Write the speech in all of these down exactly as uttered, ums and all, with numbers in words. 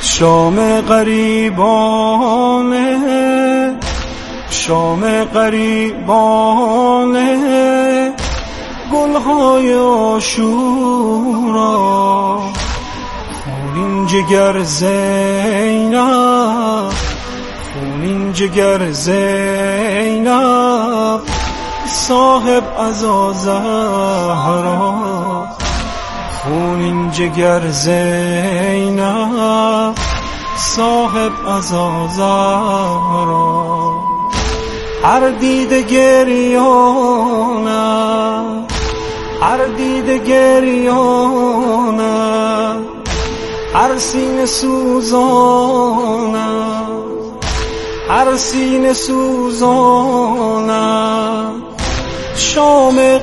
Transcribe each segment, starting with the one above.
شام غریبانه شام غریبانه گلهای عاشورا خونین جگر زینب خونین جگر زینب صاحب عزا زهرا خونین جگر زینب صاحب عزا زهرا هر دیده گریانه هر دیده گریانه هر سینه سوزانه هر سینه سوزانه شام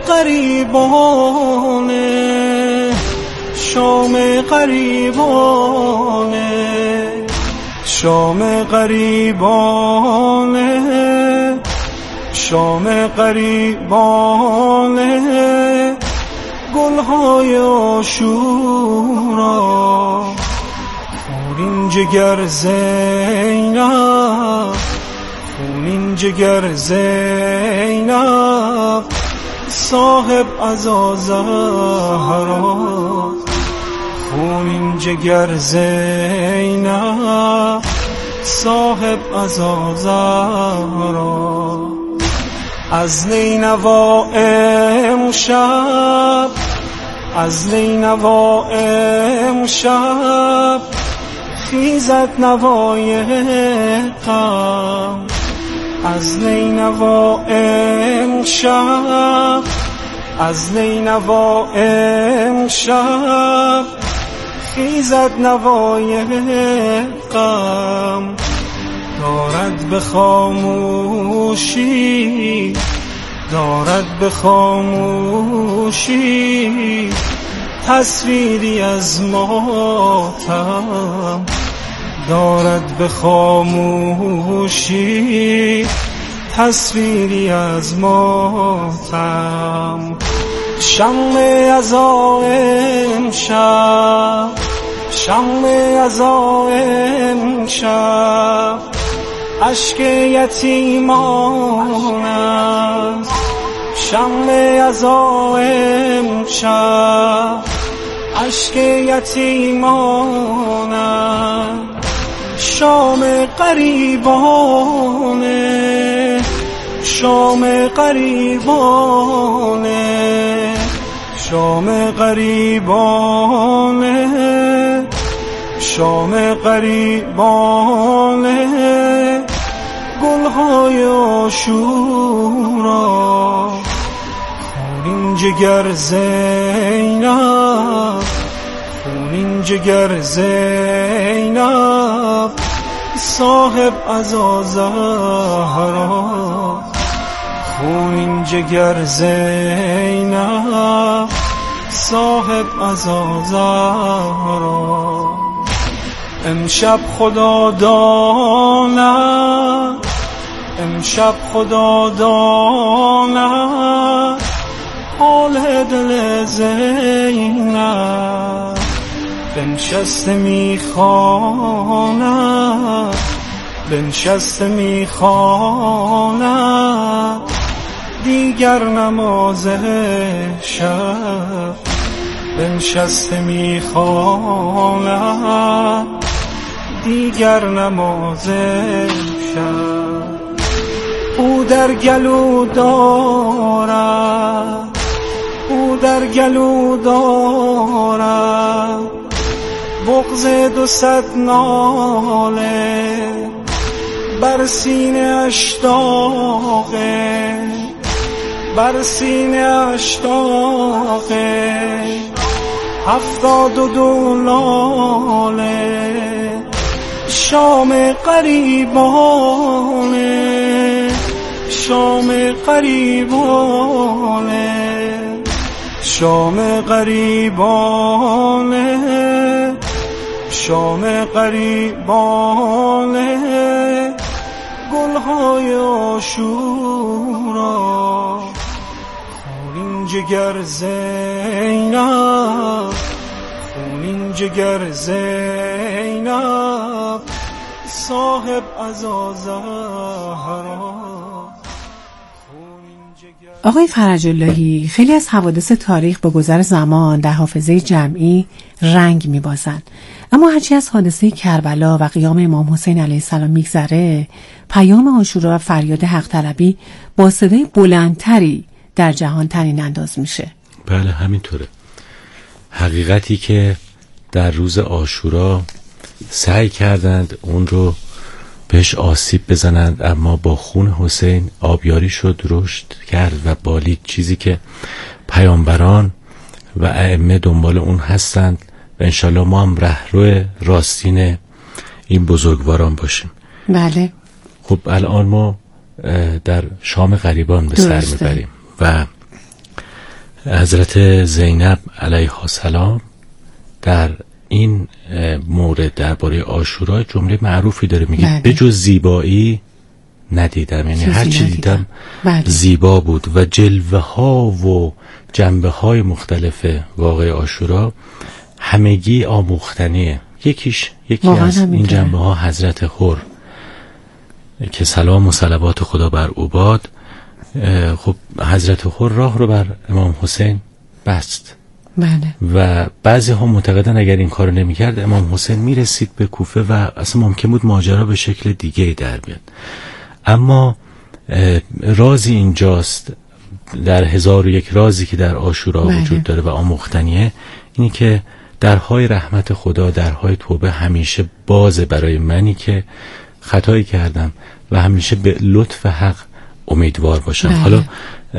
غریبانه شام غریبانه شام غریبانه شام غریبانه گلهای عاشورا خونین جگر زینب خونین جگر زینب صاحب عزا زهرا خونین جگر زینب صاحب عزا زهرا از نینوا امشب از نینوا امشب خیزد نوای غم از نینوا امشب از نینوا امشب خیزد نوای غم دارد به خاموشی دارد به خاموشی تصویری از ماتم دارد به خاموشی تصویری از ماتم شمع عزا امشب شمع عزا امشب اشک یتیمان است شمع عزا امشب اشک یتیمان است شام غریبانه شام غریبانه شام غریبانه شام غریبانه گلهای عاشورا خونین جگر زینب خونین جگر زینب صاحب عزا زهرا خونین جگر زینب صاحب عزا زهرا امشب خدا داند امشب خدا داند حال دل زینب بنشسته میخواند بنشسته میخواند دیگر نماز شب بنشسته میخواند دیگر نماز شب او در گلو دارد او در گلو دارد بغض دو صد ناله بر سینه اش داغه بر سینه اش داغه هفتاد و دو لاله شام غریبانه شام غریبانه شام غریبانه شام غریبانه گلهای عاشورا خونین جگر زینب خونین جگر زینب صاحب عزازهرا. آقای فرج اللهی، خیلی از حوادث تاریخ با گذر زمان در حافظه جمعی رنگ می‌بازند، اما هرچی از حادثه کربلا و قیام امام حسین علیه السلام میگذره، پیام عاشورا و فریاد حق طلبی با صدای بلندتری در جهان طنین انداز میشه. بله همینطوره. حقیقتی که در روز عاشورا سعی کردند اون رو بهش آسیب بزنند، اما با خون حسین آبیاری شد، رشد کرد و بالید. چیزی که پیامبران و ائمه دنبال اون هستند و انشالله ما هم رهرو راستین این بزرگواران باشیم. بله. خب الان ما در شام غریبان به سر میبریم و حضرت زینب علیها السلام در این مورد درباره عاشورا جمله معروفی داره، میگه بله. به جز زیبایی ندیدم، یعنی هر چی دیدم بله. زیبا بود و جلوه ها و جنبه های مختلف واقع عاشورا همگی آموختنیه. یکیش یکی از این جنبه ها حضرت حر که سلام و صلوات خدا بر او باد. خب حضرت حر راه رو بر امام حسین بست. بله. و بعضی ها معتقدن اگر این کارو نمی‌کرد امام حسین میرسید به کوفه و اصلا ممکن بود ماجرا به شکل دیگه در بیاد. اما رازی اینجاست، در هزار و یک رازی که در عاشورا بله. وجود داره و آموختنیه، اینی که درهای رحمت خدا، درهای توبه همیشه بازه برای منی که خطایی کردم و همیشه به لطف حق امیدوار باشم. بله. حالا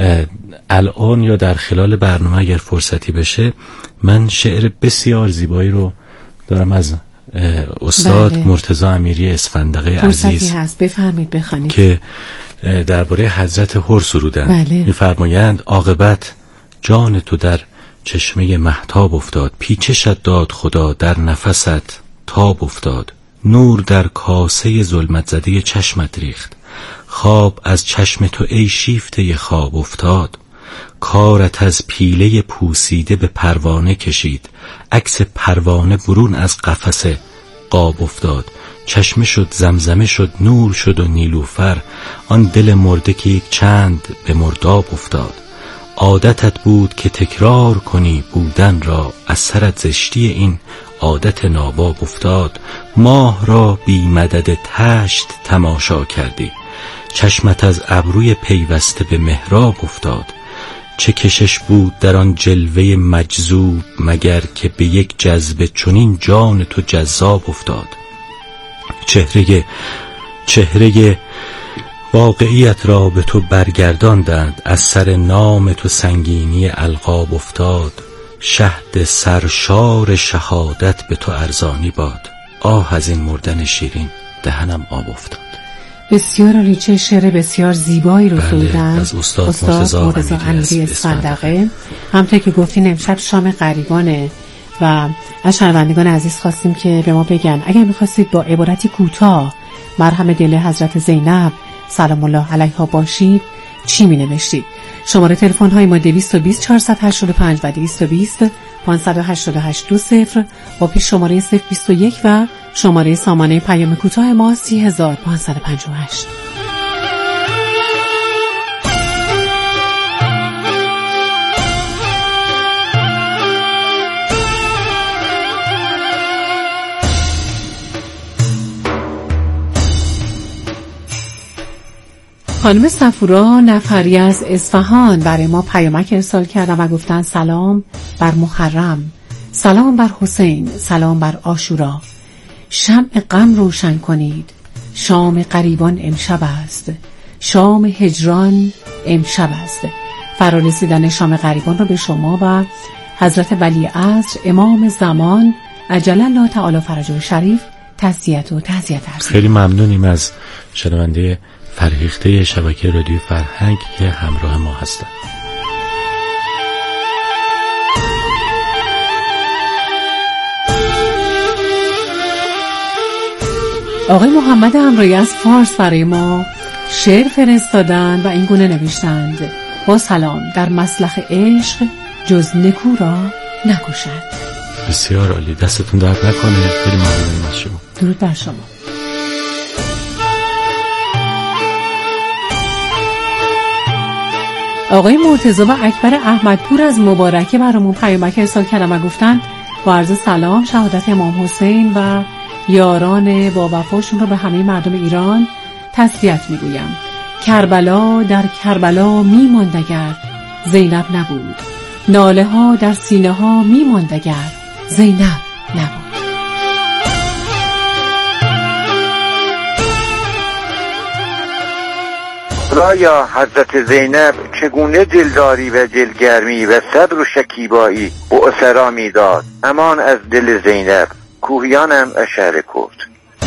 الان یا در خلال برنامه اگر فرصتی بشه من شعر بسیار زیبایی رو دارم از استاد بله. مرتضی امیری اسفندقی عزیز هست، بفرمایید بخوانید، که درباره حضرت حر سرودن. بله. می‌فرمایند عاقبت جان تو در چشمه مهتاب افتاد، پیچشت داد خدا در نفست تاب افتاد، نور در کاسه ظلمت زده چشمت ریخت، خواب از چشم تو ای شیفته خواب افتاد، کارت از پیله پوسیده به پروانه کشید، عکس پروانه برون از قفس قاب افتاد، چشمه شد زمزمه شد نور شد و نیلوفر، آن دل مرده که یک چند به مرداب افتاد، عادتت بود که تکرار کنی بودن را، از سرت زشتی این عادت ناباب افتاد، ماه را بی مدد تشت تماشا کردی، چشمت از ابروی پیوسته به محراب افتاد، چه کشش بود در آن جلوه مجذوب مگر که به یک جذبه چنین جان تو جذاب افتاد، چهره چهره واقعیت را به تو برگرداندند، از سر نام تو سنگینی القاب افتاد، شهد سرشار شهادت به تو ارزانی باد، آه از این مردن شیرین دهنم آب افتاد. بسیار عالی، چه شعر بسیار زیبایی رو سرودن از استاد, استاد مرتضی امیری اسفندقی. همونطور که گفتین امشب شام غریبانه و از شنوندگان عزیز خواستیم که به ما بگن اگر می‌خواستید با عبارتی کوتاه مرهم دل حضرت زینب سلام الله علیها باشید چی می‌نوشتید؟ شماره تلفن های ما دویست و بیست چهارصد و هشتاد و پنج و دویست و بیست پانصد و هشتاد و هشت دو صفر با پیش شماره صفر بیست و یک و شماره سامانه پیام کوتاه ما سی هزار و پانصد و پنجاه و هشت. خانم صفورا نفری از اصفهان برای ما پیامک ارسال کردن و گفتن سلام بر محرم، سلام بر حسین، سلام بر عاشورا، شمع غم روشن کنید، شام غریبان امشب است، شام هجران امشب است. فرارسیدن شام غریبان رو به شما و حضرت ولیعصر امام زمان عجل الله تعالی فرجه شریف تسلیت و تعزیت عرض. خیلی ممنونیم از شنونده فرهیخته شبکه رادیو فرهنگ که همراه ما هستند. آقای محمد همرایی از فارس برای ما شعر فرستادن و این گونه نوشتند: با سلام، در مسلخ عشق جز نکو را نکشد. بسیار عالی، دستتون درد نکنه. خیلی ممنونیم از شما. درود بر شما. آقای مرتضی و اکبر احمدپور از مبارکه برامون پیامک ارسال کردن و گفتن با عرض سلام شهادت امام حسین و یاران با وفاشون رو به همه مردم ایران تسلیت میگویم. کربلا در کربلا میماند اگر زینب نبود، ناله ها در سینه ها میماند اگر زینب نبود. خدایا حضرت زینب چگونه دلداری و دلگرمی و صبر و شکیبایی بعثرا میداد. امان از دل زینب، کوهیانم اشعه کرد.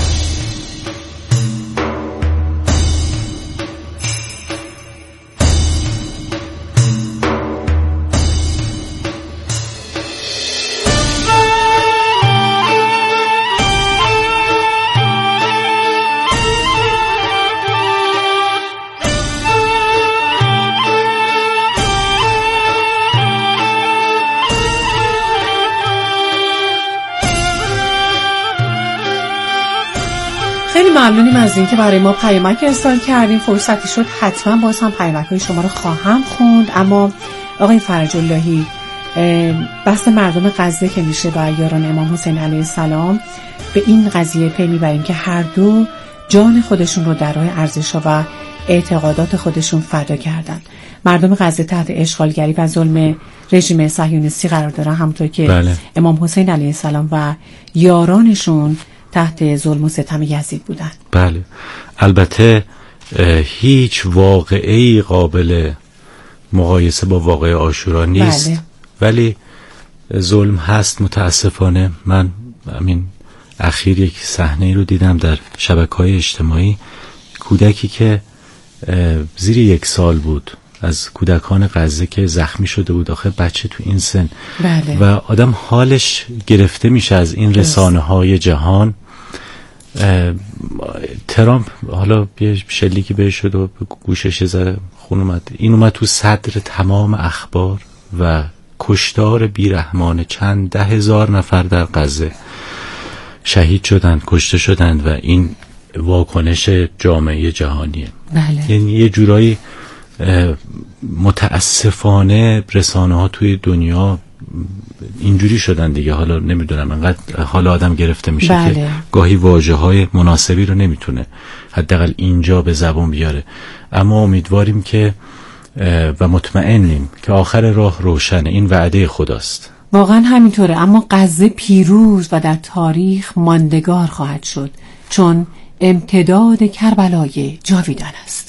خیلی ممنونیم از اینکه برای ما پیامک ارسال کردیم. فرصتی شد حتما باز هم پیامک‌های شما رو خواهم خوند. اما آقای فرج اللهی، بحث مردم غزه که میشه و یاران امام حسین علیه السلام، به این قضیه پی میبریم که هر دو جان خودشون رو در راه ارزش‌ها و اعتقادات خودشون فدا کردن. مردم غزه تحت اشغالگری و ظلم رژیم صهیونیستی قرار دارن، همونطور که بله. امام حسین علیه السلام و یارانشون تحت ظلم و ستم یزید بودن. بله، البته هیچ واقعی قابل مقایسه با واقعه عاشورا نیست. بله. ولی ظلم هست متاسفانه. من همین اخیر یک صحنه رو دیدم در شبکه‌های اجتماعی، کودکی که زیر یک سال بود از کودکان غزه که زخمی شده بود. آخه بچه تو این سن. بله. و آدم حالش گرفته میشه از این رسانه های جهان. ترامپ حالا یه شلیکی بهش شد و گوشش زره خون اومد. این اومد تو صدر تمام اخبار و کشتار بیرحمانه چند ده هزار نفر در غزه شهید شدند، کشته شدند و این واکنش جامعه جهانیه. بله. یعنی یه جورایی متاسفانه رسانه ها توی دنیا اینجوری شدن دیگه. حالا نمیدونم، انقدر حال آدم گرفته میشه بله. که گاهی واژه های مناسبی رو نمیتونه حداقل اینجا به زبان بیاره. اما امیدواریم که و مطمئنیم که آخر راه روشنه. این وعده خداست. واقعا همینطوره. اما غزه پیروز و در تاریخ ماندگار خواهد شد، چون امتداد کربلای جاویدان است.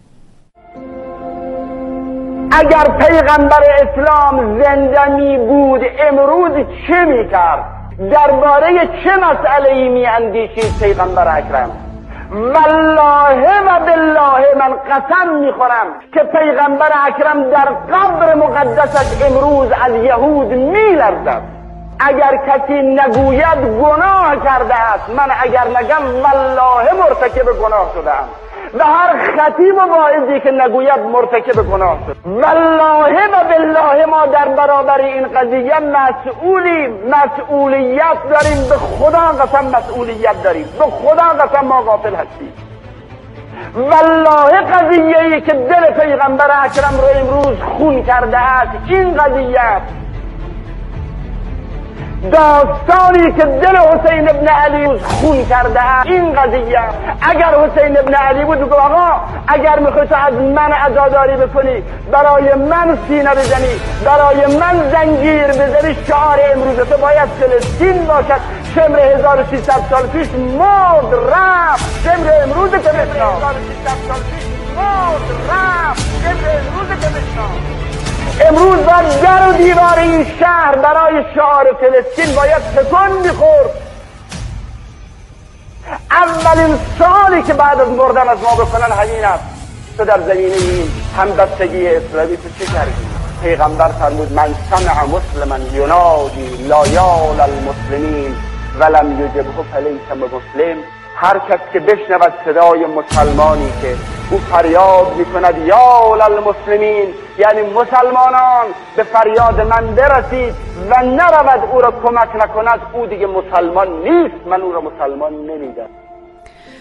اگر پیغمبر اسلام زنده می بود امروز چه می کرد؟ درباره چه مسئله‌ای می اندیشید پیغمبر اکرم؟ والله و بالله من قسم می خورم که پیغمبر اکرم در قبر مقدسش امروز از یهود می لرزد. اگر کسی نگوید گناه کرده است، من اگر نگم والله مرتکب گناه شدم. و هر خطیب و واعظی که نگوید مرتکب گناه شد. والله و بالله ما در برابر این قضیه مسئولیم، مسئولیت داریم. به خدا قسم مسئولیت داریم. به خدا قسم ما غافل هستیم. والله قضیه ای که دل پیغمبر اکرم رو امروز خون کرده است این قضیه، داستانی که دل حسین ابن علی خون کرده است این قضیه. اگر حسین ابن علی بود بگو آقا اگر میخوای تو از من عزاداری بکنی، برای من سینه بزنی، برای من زنجیر بزنی، شعار امروز تو باید فلسطین باشد. شمر هزار و سیصد سال پیش مرد رفت، شمر امروز که بشنام مرد رفت، شمر امروز که بشنام. امروز باید در و دیوار این شهر برای شعار فلسطین باید تکون میخورد. اولین سوالی که بعد از مردن از ما بکنن همین است: تو در زمینه این همبستگی اسلامی تو چه کردی؟ پیغمبر فرمود من سمع مسلما ینادی لا یال المسلمین ولم یجبه فلیس مسلم. هر کس که بشنود صدای مسلمانی که او فریاد میکند یا للمسلمین، یعنی مسلمانان به فریاد من برسید و نرود او را کمک نکند، او دیگه مسلمان نیست. من او را مسلمان نمیدم.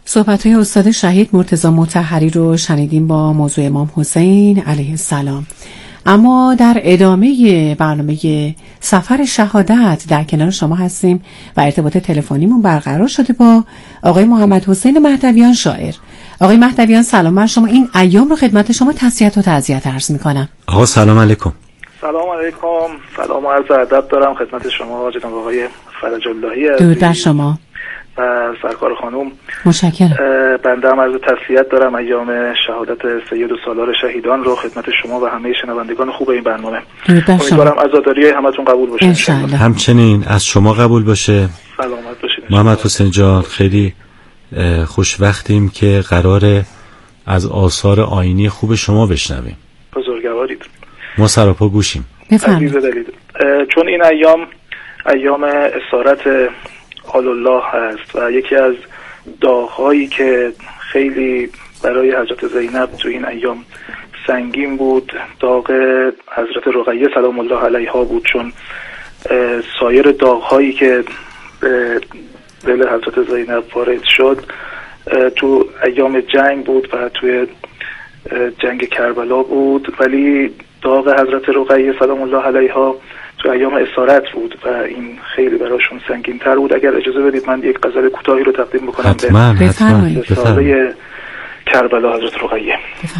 صحبت‌های استاد شهید مرتضی مطهری رو شنیدیم با موضوع امام حسین علیه السلام. اما در ادامه برنامه سفر شهادت در کنار شما هستیم و ارتباط تلفنیمون برقرار شده با آقای محمد حسین مهدویان شاعر. آقای مهدویان سلام بر شما. این ایام رو خدمت شما تسلیت و تعزیت عرض می‌کنم. آقا سلام علیکم. سلام علیکم. سلام و عرض ادب دارم خدمت شما جناب آقای فرج اللهی درود بر شما و سرکار خانم. متشکرم. بنده هم عرض تسلیت دارم ایام شهادت سید و سالار شهیدان رو خدمت شما و همه شنوندگان خوب این برنامه. امیدوارم عزاداری همتون قبول باشه انشالله. همچنین از شما قبول باشه. سلامت باشید محمد حسین جان. خیلی خوشوقتیم که قراره از آثار آیینی خوب شما بشنویم. بزرگوارید. ما سراپا گوشیم. عزیز دلید. چون این ایام ایام اسارت آل الله هست و یکی از داغ‌هایی که خیلی برای حضرت زینب تو این ایام سنگین بود داغ حضرت رقیه سلام الله علیها بود، چون سایر داغ‌هایی که دل حضرت زینب وارد شد تو ایام جنگ بود و توی جنگ کربلا بود، ولی داغ حضرت رقیه سلام الله علیها تو ایام اسارت بود و این خیلی براشون سنگین تر بود. اگر اجازه بدید من یک غزل کوتاهی رو تقدیم بکنم حتما به حتما کربلا حضرت رقیه.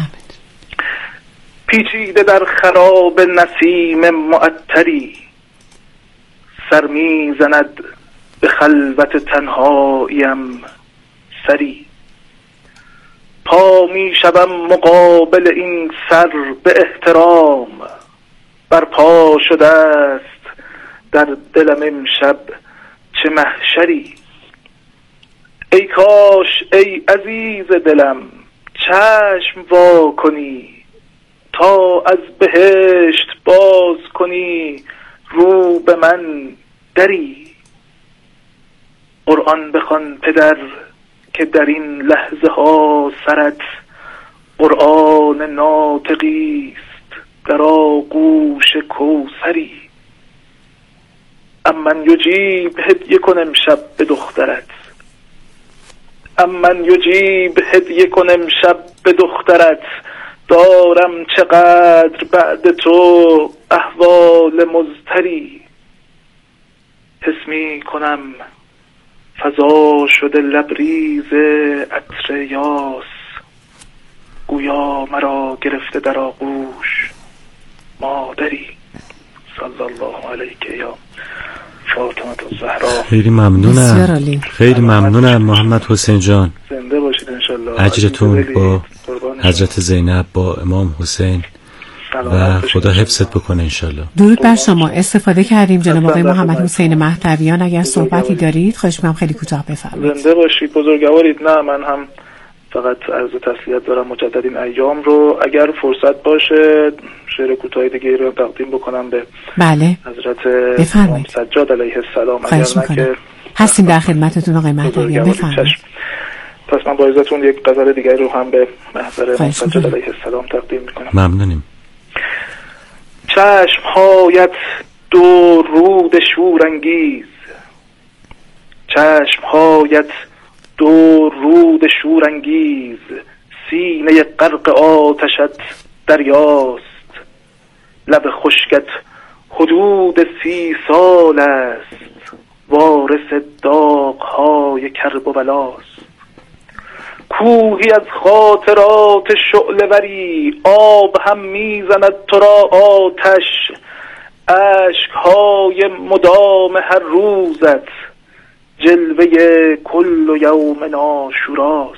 پیچیده در خراب نسیم معطری، سر می زند به خلوت تنهاییم سری، پا می شدم مقابل این سر به احترام، بر پا شده است در دلم امشب چه محشری. ای کاش ای عزیز دلم چشم وا کنی، تا از بهشت باز کنی رو به من دری. قرآن بخوان پدر که در این لحظه ها سرت قرآن ناطقی است در آغوش کوثری. امن یجیب هدیه کن امشب به دخترت، امن یجیب هدیه کن امشب به دخترت، دارم چقدر بعد تو احوال مضطری. حس می کنم فضا شده لبریز عطر یاس، گویا مرا گرفته در آغوش مادری. صلی الله علیک یا فاطمه الزهرا. خیلی ممنونم، خیلی ممنونم محمد حسین جان. زنده باشید انشالله. اجرتون با حضرت زینب با امام حسین و خدا حفظت بکنه انشالله. درود بر شما. استفاده کردیم جناب آقای محمد حسین مهدویان. اگر صحبتی دارید خواهش می‌کنم خیلی کوتاه بفرمایید. زنده باشید بزرگوارید. نه من هم فقط عرض تسلیت دارم مجدد این ایام رو. اگر فرصت باشه شعر کوتاهی دیگه رو تقدیم بکنم به بله حضرت امام سجاد علیه السلام. اگر نه که هستیم در خدمتتون آقای مهدویان. بفرمایید. پس من با اجازهتون یک غزل دیگه رو هم به محضر امام سجاد علیه السلام تقدیم میکنم. ممنونیم. چشم هایت دو رود شورانگیز، چشم هایت دو رود شورانگیز، سینه غرق آتشت دریاست، لب خشکت حدود سی سال است، وارث داغ‌های کرب و بلاست. کوهی از خاطرات شعله وری، آب هم میزند تو را آتش، اشک‌های مدام هر روزت، جلوه کل یوم عاشوراست.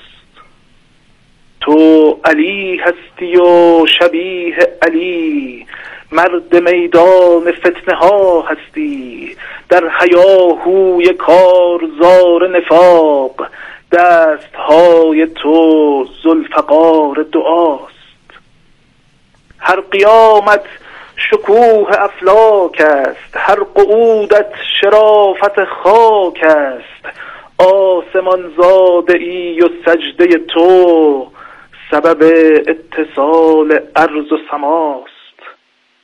تو علی هستی و شبیه علی، مرد میدان فتنه ها هستی، در هیاهوی کارزار نفاق، دست های تو ذوالفقار دعاست. هر قیامت شکوه افلاک است، هر قعودت شرافت خاک است، آسمان زاده ای و سجده تو سبب اتصال ارض و سماست.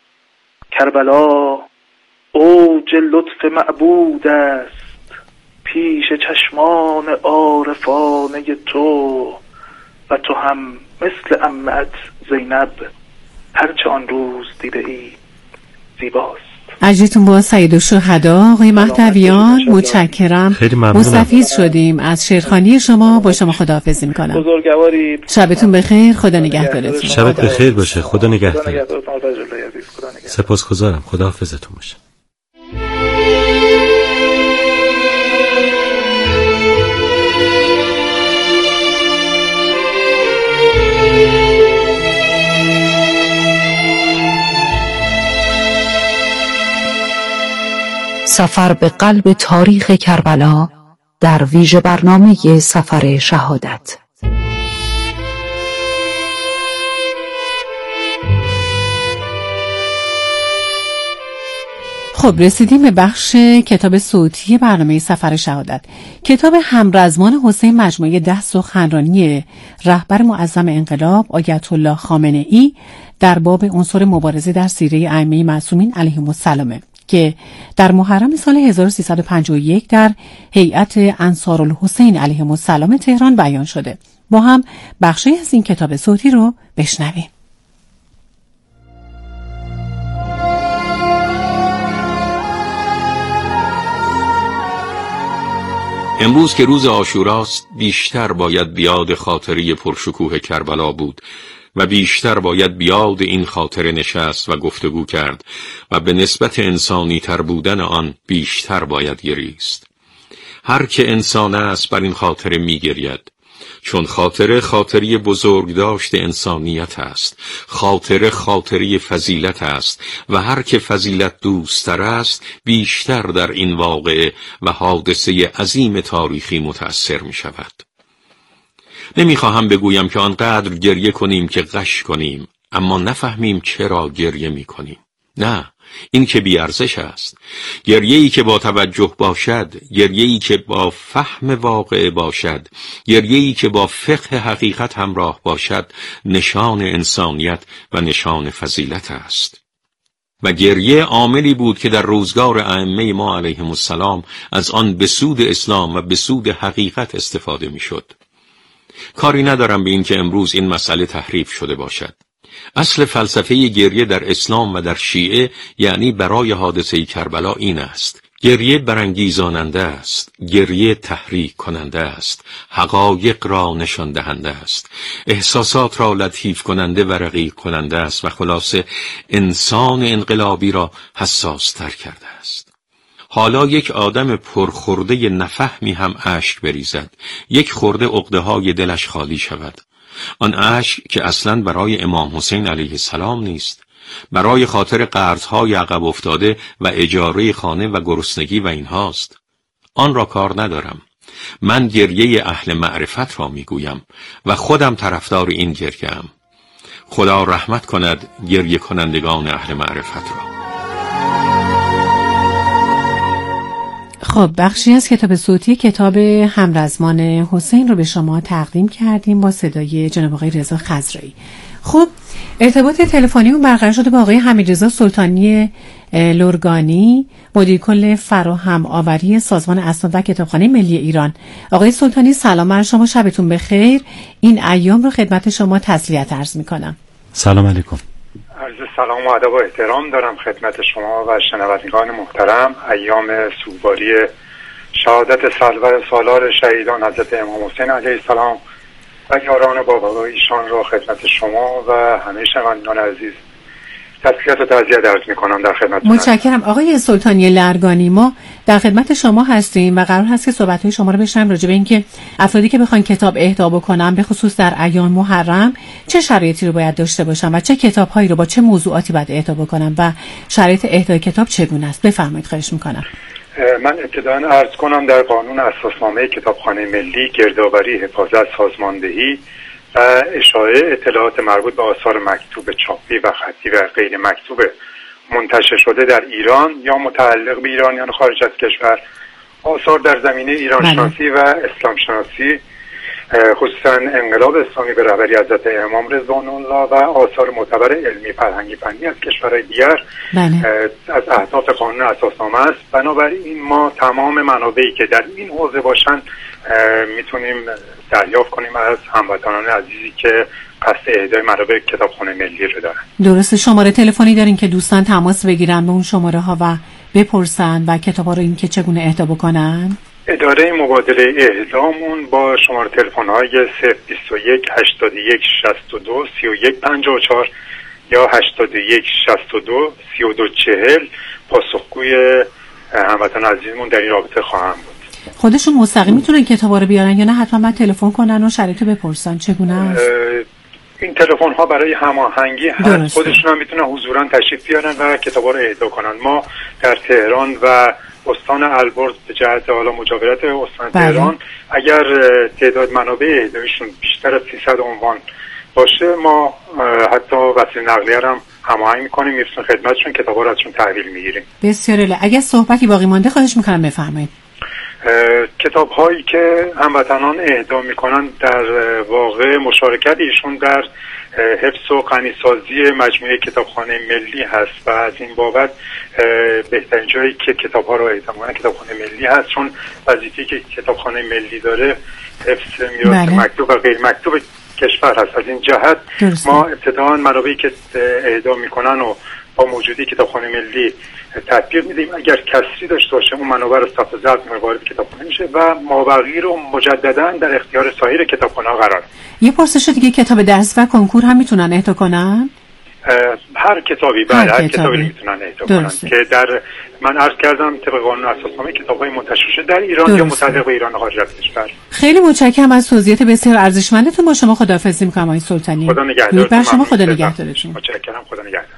کربلا اوج لطف معبود است، پیش چشمان عارفانه تو، و تو هم مثل عمت زینب هرچه آن روز دیده ای زیباست. اجرتون با سید الشهدا. آقای مهدویان متشکرم، خیلی ممنونم، مستفید شدیم از شعرخوانی شما. با شما خداحافظی میکنم. بزرگوارید. شبتون بخیر، خدا نگهدارتون. شبت بخیر باشه، خدا نگهدار. سپاسگزارم، خداحافظتون باشه. سفر به قلب تاریخ کربلا در ویژه برنامه سفر شهادت. خب رسیدیم به بخش کتاب صوتی برنامه سفر شهادت. کتاب همرزمان حسین، مجموعه ده سخنرانی رهبر معظم انقلاب آیت الله خامنه ای در باب عنصر مبارزه در سیره ائمه معصومین علیهم السلام که در محرم سال هزار و سیصد و پنجاه و یک در هیئت انصارالحسین علیهم السلام تهران بیان شده. با هم بخشی از این کتاب صوتی رو بشنویم. امروز که روز عاشوراست، بیشتر باید بیاد خاطری پرشکوه کربلا بود و بیشتر باید بیاد این خاطره نشست و گفتگو کرد و به نسبت انسانی تر بودن آن بیشتر باید گریست. هر که انسان است بر این خاطره می گرید، چون خاطره خاطری بزرگ داشت انسانیت است، خاطره خاطری فضیلت است و هر که فضیلت دوستر است بیشتر در این واقعه و حادثه عظیم تاریخی متأثر می شود. نمیخواهم بگویم که آنقدر گریه کنیم که غش کنیم اما نفهمیم چرا گریه میکنیم. نه، این که بیارزش است. گریه‌ای که با توجه باشد، گریه‌ای که با فهم واقع باشد، گریه‌ای که با فقه حقیقت همراه باشد، نشان انسانیت و نشان فضیلت است. و گریه عاملی بود که در روزگار ائمه ما علیهم السلام از آن به سود اسلام و به سود حقیقت استفاده میشد. کاری ندارم به این که امروز این مسئله تحریف شده باشد. اصل فلسفه گریه در اسلام و در شیعه یعنی برای حادثه کربلا این است: گریه برانگیزاننده است، گریه تحریک کننده است، حقایق را نشان دهنده است، احساسات را لطیف کننده و رقیق کننده است و خلاصه انسان انقلابی را حساس تر کرده است. حالا یک آدم پرخورده نفهمی هم اشک بریزد، یک خورده عقده‌های دلش خالی شود. آن اشک که اصلاً برای امام حسین علیه السلام نیست، برای خاطر قرض‌های عقب افتاده و اجاره خانه و گرسنگی و اینهاست. آن را کار ندارم. من گریه اهل معرفت را میگویم و خودم طرفدار این گریه‌ام. خدا رحمت کند گریه کنندگان اهل معرفت را. خب بخشی از کتاب صوتی کتاب همرزمان حسین رو به شما تقدیم کردیم با صدای جناب آقای رضا خضرایی. خب ارتباط تلفنیمون برقرار شده با آقای حمیدرضا سلطانی لرگانی، مدیر کل فراهم آوری سازمان اسناد و کتابخانه ملی ایران. آقای سلطانی سلام بر شما، شبتون بخیر. این ایام رو خدمت شما تسلیت عرض میکنم. سلام علیکم. عرض سلام و ادب و احترام دارم خدمت شما و شنوندگان محترم. ایام سوگواری شهادت سالور سالار شهیدان حضرت امام حسین علیه السلام و یاران بابا ایشان را خدمت شما و همه شنوندگان عزیز تسلیت و تعزیت عرض می‌کنم در خدمت. متشکرم آقای سلطانی لرگانی. ما در خدمت شما هستیم و قرار هست که صحبت‌های شما رو بشنویم راجع به اینکه افرادی که بخوان کتاب اهدا بکنن به خصوص در ایام محرم چه شرایطی رو باید داشته باشن و چه کتاب‌هایی رو با چه موضوعاتی باید اهدا بکنن و شرایط اهدای کتاب چگونه است. بفرمایید، خواهش می‌کنم. من ابتداً عرض کنم در قانون اساسنامه کتابخانه ملی گردآوری، حفاظت، سازماندهی و اشاعه اطلاعات مربوط به آثار مکتوب چاپی و خطی و غیر مکتوب منتشر شده در ایران یا متعلق به ایرانیان خارج از کشور، آثار در زمینه ایران شناسی و اسلام شناسی خصوصا انقلاب اسلامی به رهبری حضرت امام رضوان الله و آثار معتبر علمی فرهنگی فنی از کشورهای دیگر از اهداف قانون اساسنامه است. بنابراین ما تمام منابعی که در این حوزه باشن میتونیم دریافت کنیم از هموطنان عزیزی که قصد اهدای منابع کتابخانه ملی رو دارن. درسته. شماره تلفنی دارین که دوستان تماس بگیرن به اون شماره ها و بپرسن و کتابا رو این که چگونه اهدا بکنن؟ اداره مبادله اهدامون با شماره تلفن های صفر بیست و یک هشتاد و یک شصت و دو سی و یک پنجاه و چهار یا هشتاد و یک شصت و دو سی و دو چهل پاسخگوی هموطن عزیزمون در این رابطه خواهم بود. خودشون مستقیم میتونن کتابا رو بیارن یا نه حتما باید تلفن کنن و شرایط بپرسن چگونه است؟ این تلفن ها برای هماهنگی هست. خودشون هم میتونن حضوراً تشریف بیارن و کتابا رو اهدا کنن. ما در تهران و استان البرز به جهت حالا مجاورت استان بله. تهران اگر تعداد منابع اهدایشون بیشتر از سیصد عنوان باشه ما حتی وسیله نقلیه هم هماهنگ میکنیم، میرسون خدمتشون، کتابا رو ازشون تحویل میگیریم. بسیار عالی. اگر صحبتی باقی مانده خواهش میکنم بفرمایید. کتاب هایی که هموطنان اهدا میکنن در واقع مشارکت ایشون در حفظ و غنیسازی مجموعه کتابخانه ملی هست و از این بابت بهترین جایی که کتاب ها رو اهدا میکنن کتابخانه ملی هست، چون وظیفه‌ای که کتابخانه ملی داره حفظ میراث بله. مکتوب و غیر مکتوب کشور هست. از این جهت درسته. ما ابتداً منابعی که اهدا میکنن و با موجودی کتابخانه ملی تطبیق میدیم. اگر کسری داشته باشه اون منابع رو ثبت و ضبط وارد کتابخانه میشه و مابقی رو مجددا در اختیار سایر کتابخانه‌ها قرار. یه پرسش دیگه، کتاب درس و کنکور هم میتونن اهدا کنن؟ هر کتابی بله هر, هر کتابی میتونن اهدا کنن که در من عرض کردم طبق قانون اساسنامه کتاب‌های منتشر شده در ایران درسته. یا متعلق به ایران خارج از کشور. خیلی متشکرم از توضیحات بسیار ارزشمندتون. با شما خداحافظی می‌کنم آقای سلطانی. خدا نگهدار. بر شما خدا نگهدارتون. متشکرم. خدا نگهدار.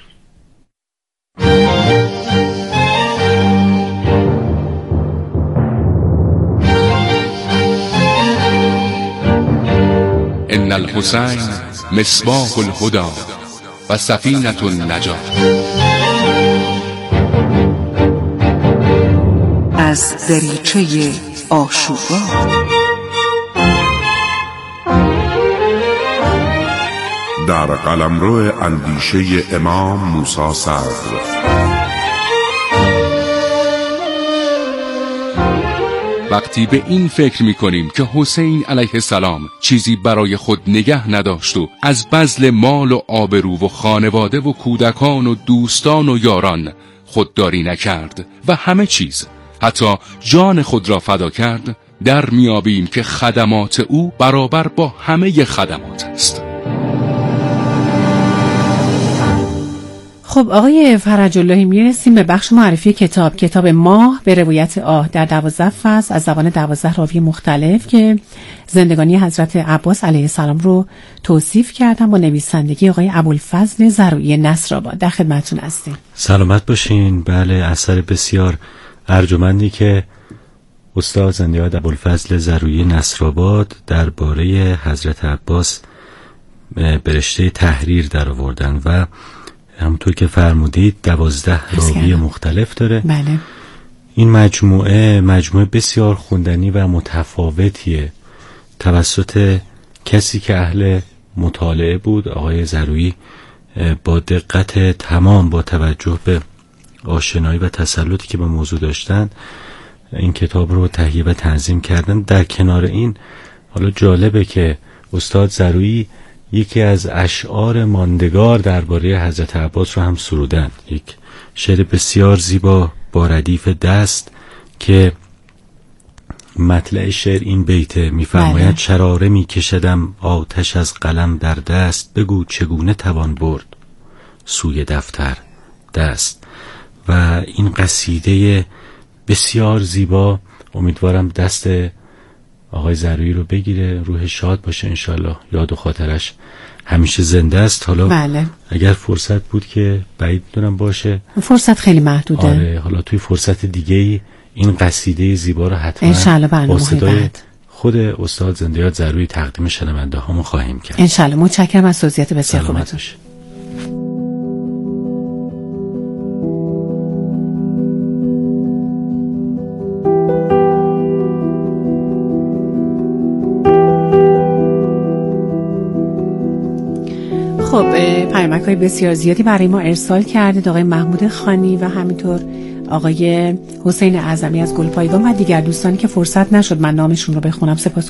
ان الحسین مصباح الهدى و سفینة النجاة. از دریچه آشورا در قلمرو اندیشه امام موسی صدر. وقتی به این فکر می کنیم که حسین علیه السلام چیزی برای خود نگه نداشت و از بذل مال و آبرو و خانواده و کودکان و دوستان و یاران خودداری نکرد و همه چیز حتی جان خود را فدا کرد، در میابیم که خدمات او برابر با همه خدمات است. خب آقای فرج اللهی، میرسیم به بخش معرفی کتاب. کتاب ماه به روایت آه در دوازده فصل از زبان دوازده راوی مختلف که زندگانی حضرت عباس علیه السلام رو توصیف کردم با نویسندگی آقای ابوالفضل زرویی نصرآباد. در خدمتتون هستیم. سلامت باشین. بله، اثر بسیار ارجمندی که استاد زنده‌یاد ابوالفضل زرویی نصرآباد درباره حضرت عباس به رشته تحریر در آوردن و همونطور که فرمودید دوازده راوی مختلف داره. بله. این مجموعه مجموعه بسیار خوندنی و متفاوتیه توسط کسی که اهل مطالعه بود، آقای زرویی، با دقت تمام با توجه به آشنایی و تسلطی که به موضوع داشتن این کتاب رو تهیه و تنظیم کردن. در کنار این حالا جالبه که استاد زرویی یکی از اشعار ماندگار درباره حضرت عباس رو هم سرودن، یک شعر بسیار زیبا با ردیف دست که مطلع شعر این بیته میفرماید: شراره میکشدم آتش از قلم در دست، بگو چگونه توان برد سوی دفتر دست. و این قصیده بسیار زیبا امیدوارم دست آقای زرویی رو بگیره، روح شاد باشه انشالله، یاد و خاطرش همیشه زنده است. حالا بله. اگر فرصت بود که بعید میدونم باشه، فرصت خیلی محدوده. آره، حالا توی فرصت دیگه این قصیده زیبا رو حتما انشالله برنامه با صدای بعد خود استاد زنده‌یاد زرویی تقدیم شنونده هامون خواهیم کرد انشالله. متشکرم از توضیحات بسیار خوبتون. خب پیامک های بسیار زیادی برای ما ارسال کردید آقای محمود خانی و همینطور آقای حسین اعظمی از گلپایگان و دیگر دوستانی که فرصت نشد من نامشون رو بخونم. سپاس